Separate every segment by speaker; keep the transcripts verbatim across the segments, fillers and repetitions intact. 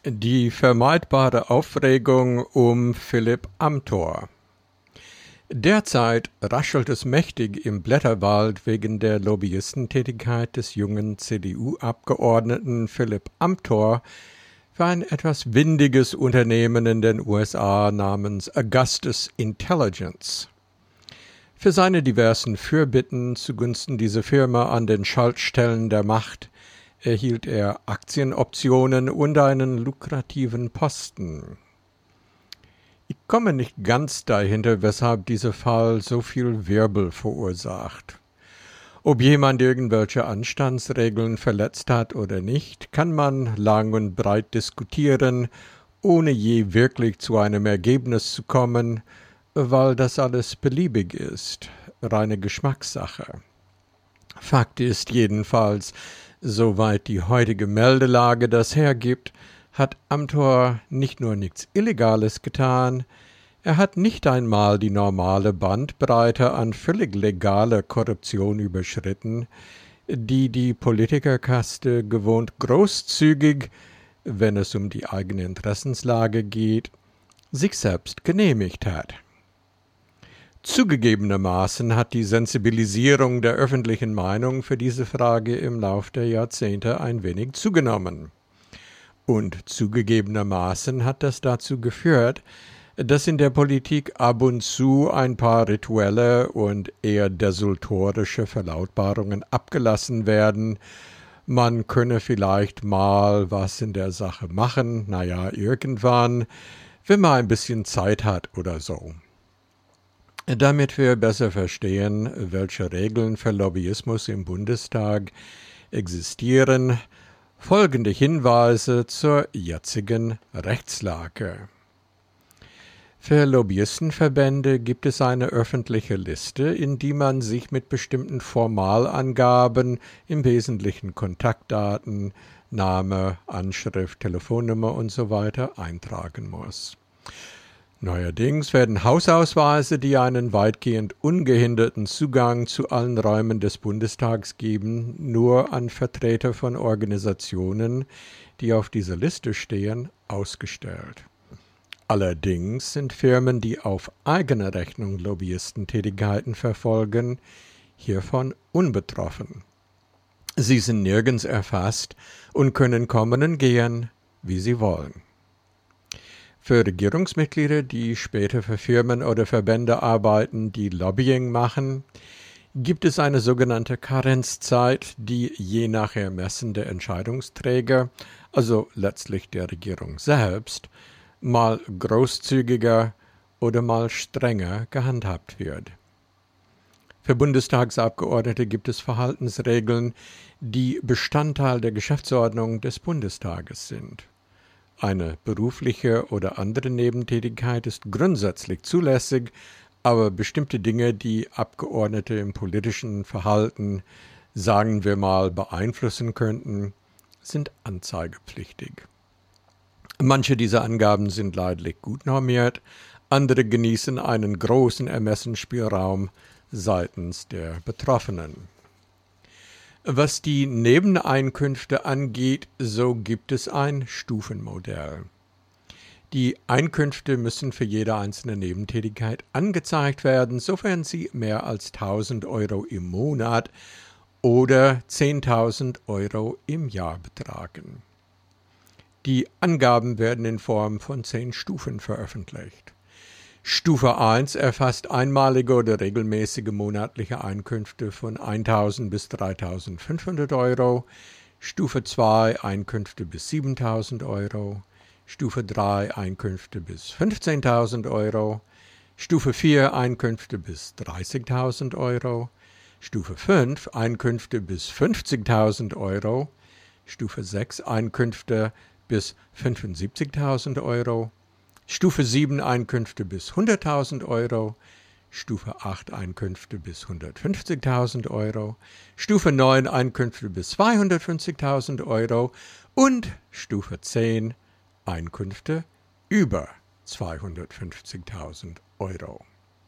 Speaker 1: Die vermeidbare Aufregung um Philipp Amthor. Derzeit raschelt es mächtig im Blätterwald wegen der Lobbyistentätigkeit des jungen C D U-Abgeordneten Philipp Amthor für ein etwas windiges Unternehmen in den U S A namens Augustus Intelligence. Für seine diversen Fürbitten zugunsten dieser Firma an den Schaltstellen der Macht erhielt er Aktienoptionen und einen lukrativen Posten. Ich komme nicht ganz dahinter, weshalb dieser Fall so viel Wirbel verursacht. Ob jemand irgendwelche Anstandsregeln verletzt hat oder nicht, kann man lang und breit diskutieren, ohne je wirklich zu einem Ergebnis zu kommen, weil das alles beliebig ist, reine Geschmackssache. Fakt ist jedenfalls, soweit die heutige Meldelage das hergibt, hat Amthor nicht nur nichts Illegales getan, er hat nicht einmal die normale Bandbreite an völlig legaler Korruption überschritten, die die Politikerkaste gewohnt großzügig, wenn es um die eigene Interessenslage geht, sich selbst genehmigt hat. Zugegebenermaßen hat die Sensibilisierung der öffentlichen Meinung für diese Frage im Lauf der Jahrzehnte ein wenig zugenommen. Und zugegebenermaßen hat das dazu geführt, dass in der Politik ab und zu ein paar rituelle und eher desultorische Verlautbarungen abgelassen werden. Man könne vielleicht mal was in der Sache machen, naja, irgendwann, wenn man ein bisschen Zeit hat oder so. Damit wir besser verstehen, welche Regeln für Lobbyismus im Bundestag existieren, folgende Hinweise zur jetzigen Rechtslage. Für Lobbyistenverbände gibt es eine öffentliche Liste, in die man sich mit bestimmten Formalangaben, im Wesentlichen Kontaktdaten, Name, Anschrift, Telefonnummer usw. eintragen muss. Neuerdings werden Hausausweise, die einen weitgehend ungehinderten Zugang zu allen Räumen des Bundestags geben, nur an Vertreter von Organisationen, die auf dieser Liste stehen, ausgestellt. Allerdings sind Firmen, die auf eigene Rechnung Lobbyistentätigkeiten verfolgen, hiervon unbetroffen. Sie sind nirgends erfasst und können kommen und gehen, wie sie wollen. Für Regierungsmitglieder, die später für Firmen oder Verbände arbeiten, die Lobbying machen, gibt es eine sogenannte Karenzzeit, die je nach Ermessen der Entscheidungsträger, also letztlich der Regierung selbst, mal großzügiger oder mal strenger gehandhabt wird. Für Bundestagsabgeordnete gibt es Verhaltensregeln, die Bestandteil der Geschäftsordnung des Bundestages sind. Eine berufliche oder andere Nebentätigkeit ist grundsätzlich zulässig, aber bestimmte Dinge, die Abgeordnete im politischen Verhalten, sagen wir mal, beeinflussen könnten, sind anzeigepflichtig. Manche dieser Angaben sind leidlich gut normiert, andere genießen einen großen Ermessensspielraum seitens der Betroffenen. Was die Nebeneinkünfte angeht, so gibt es ein Stufenmodell. Die Einkünfte müssen für jede einzelne Nebentätigkeit angezeigt werden, sofern sie mehr als tausend Euro im Monat oder zehntausend Euro im Jahr betragen. Die Angaben werden in Form von zehn Stufen veröffentlicht. Stufe eins erfasst einmalige oder regelmäßige monatliche Einkünfte von eintausend bis dreitausendfünfhundert Euro, Stufe zwei Einkünfte bis siebentausend Euro, Stufe drei Einkünfte bis fünfzehntausend Euro, Stufe vier Einkünfte bis dreißigtausend Euro, Stufe fünf Einkünfte bis fünfzigtausend Euro, Stufe sechs Einkünfte bis fünfundsiebzigtausend Euro, Stufe sieben Einkünfte bis hunderttausend Euro, Stufe acht Einkünfte bis hundertfünfzigtausend Euro, Stufe neun Einkünfte bis zweihundertfünfzigtausend Euro und Stufe zehn Einkünfte über zweihundertfünfzigtausend Euro.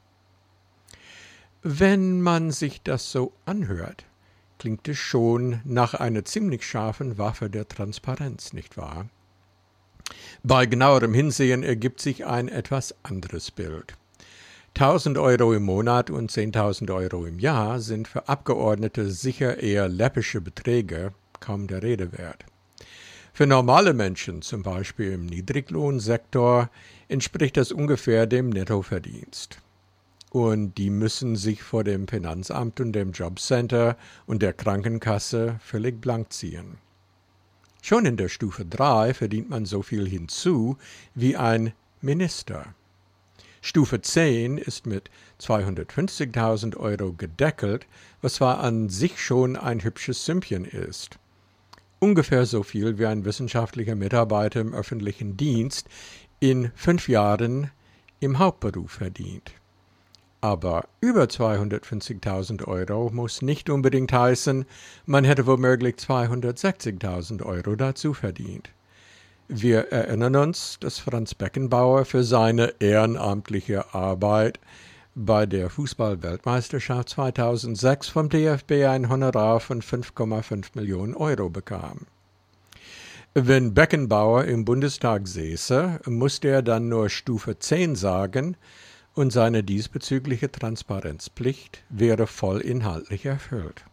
Speaker 1: Wenn man sich das so anhört, klingt es schon nach einer ziemlich scharfen Waffe der Transparenz, nicht wahr? Bei genauerem Hinsehen ergibt sich ein etwas anderes Bild. tausend Euro im Monat und zehntausend Euro im Jahr sind für Abgeordnete sicher eher läppische Beträge, kaum der Rede wert. Für normale Menschen, zum Beispiel im Niedriglohnsektor, entspricht das ungefähr dem Nettoverdienst. Und die müssen sich vor dem Finanzamt und dem Jobcenter und der Krankenkasse völlig blank ziehen. Schon in der Stufe drei verdient man so viel hinzu wie ein Minister. Stufe zehn ist mit zweihundertfünfzigtausend Euro gedeckelt, was zwar an sich schon ein hübsches Sümmchen ist. Ungefähr so viel wie ein wissenschaftlicher Mitarbeiter im öffentlichen Dienst in fünf Jahren im Hauptberuf verdient. Aber über zweihundertfünfzigtausend Euro muss nicht unbedingt heißen, man hätte womöglich zweihundertsechzigtausend Euro dazu verdient. Wir erinnern uns, dass Franz Beckenbauer für seine ehrenamtliche Arbeit bei der Fußball-Weltmeisterschaft zweitausendsechs vom D F B ein Honorar von fünf Komma fünf Millionen Euro bekam. Wenn Beckenbauer im Bundestag säße, musste er dann nur Stufe zehn sagen und seine diesbezügliche Transparenzpflicht wäre voll inhaltlich erfüllt.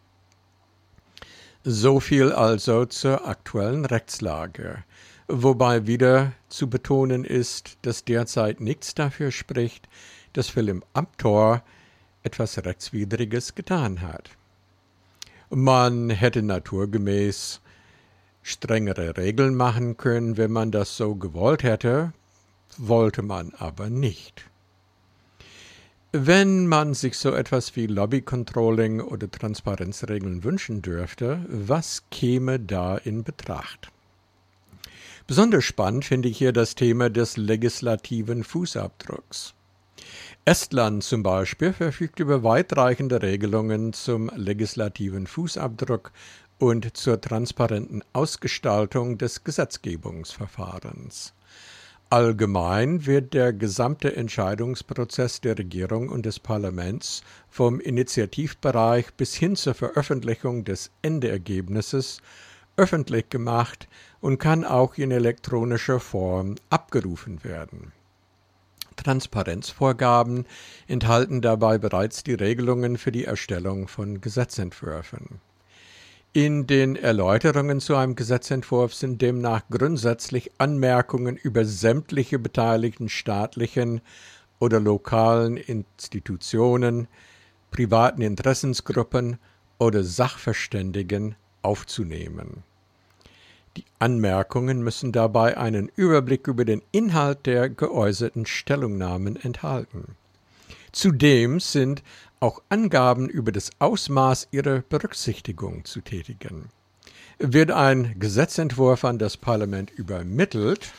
Speaker 1: So viel also zur aktuellen Rechtslage, wobei wieder zu betonen ist, dass derzeit nichts dafür spricht, dass Philipp Amthor etwas Rechtswidriges getan hat. Man hätte naturgemäß strengere Regeln machen können, wenn man das so gewollt hätte, wollte man aber nicht. Wenn man sich so etwas wie Lobby-Controlling oder Transparenzregeln wünschen dürfte, was käme da in Betracht? Besonders spannend finde ich hier das Thema des legislativen Fußabdrucks. Estland zum Beispiel verfügt über weitreichende Regelungen zum legislativen Fußabdruck und zur transparenten Ausgestaltung des Gesetzgebungsverfahrens. Allgemein wird der gesamte Entscheidungsprozess der Regierung und des Parlaments vom Initiativbereich bis hin zur Veröffentlichung des Endergebnisses öffentlich gemacht und kann auch in elektronischer Form abgerufen werden. Transparenzvorgaben enthalten dabei bereits die Regelungen für die Erstellung von Gesetzentwürfen. In den Erläuterungen zu einem Gesetzentwurf sind demnach grundsätzlich Anmerkungen über sämtliche beteiligten staatlichen oder lokalen Institutionen, privaten Interessensgruppen oder Sachverständigen aufzunehmen. Die Anmerkungen müssen dabei einen Überblick über den Inhalt der geäußerten Stellungnahmen enthalten. Zudem sind auch Angaben über das Ausmaß ihrer Berücksichtigung zu tätigen. Wird ein Gesetzentwurf an das Parlament übermittelt,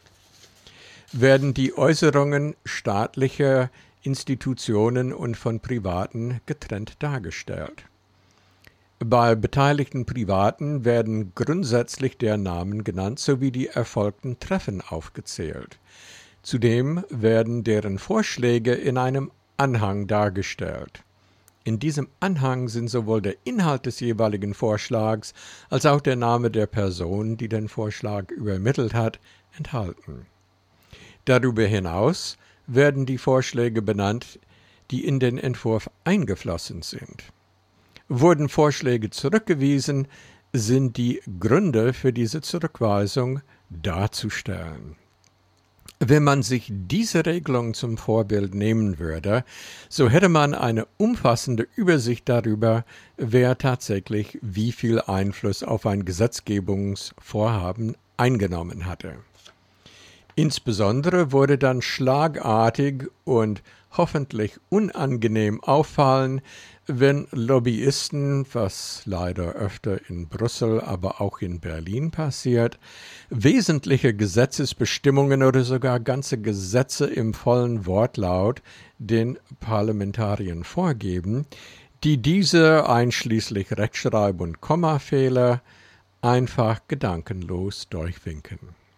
Speaker 1: werden die Äußerungen staatlicher Institutionen und von Privaten getrennt dargestellt. Bei beteiligten Privaten werden grundsätzlich deren Namen genannt sowie die erfolgten Treffen aufgezählt. Zudem werden deren Vorschläge in einem Anhang dargestellt. In diesem Anhang sind sowohl der Inhalt des jeweiligen Vorschlags als auch der Name der Person, die den Vorschlag übermittelt hat, enthalten. Darüber hinaus werden die Vorschläge benannt, die in den Entwurf eingeflossen sind. Wurden Vorschläge zurückgewiesen, sind die Gründe für diese Zurückweisung darzustellen. Wenn man sich diese Regelung zum Vorbild nehmen würde, so hätte man eine umfassende Übersicht darüber, wer tatsächlich wie viel Einfluss auf ein Gesetzgebungsvorhaben eingenommen hatte. Insbesondere wurde dann schlagartig und hoffentlich unangenehm auffallen, wenn Lobbyisten, was leider öfter in Brüssel, aber auch in Berlin passiert, wesentliche Gesetzesbestimmungen oder sogar ganze Gesetze im vollen Wortlaut den Parlamentariern vorgeben, die diese einschließlich Rechtschreib- und Kommafehler einfach gedankenlos durchwinken.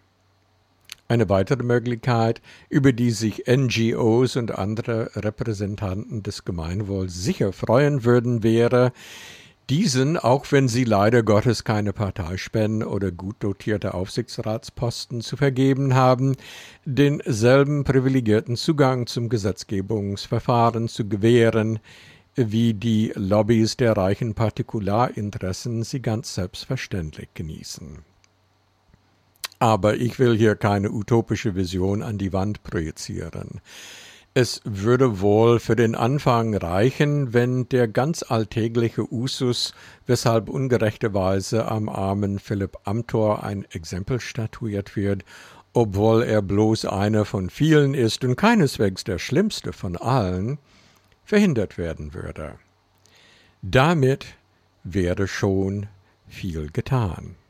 Speaker 1: Eine weitere Möglichkeit, über die sich N G Os und andere Repräsentanten des Gemeinwohls sicher freuen würden, wäre, diesen, auch wenn sie leider Gottes keine Parteispenden oder gut dotierte Aufsichtsratsposten zu vergeben haben, denselben privilegierten Zugang zum Gesetzgebungsverfahren zu gewähren, wie die Lobbys der reichen Partikularinteressen sie ganz selbstverständlich genießen. Aber ich will hier keine utopische Vision an die Wand projizieren. Es würde wohl für den Anfang reichen, wenn der ganz alltägliche Usus, weshalb ungerechterweise am armen Philipp Amthor ein Exempel statuiert wird, obwohl er bloß einer von vielen ist und keineswegs der schlimmste von allen, verhindert werden würde. Damit wäre schon viel getan.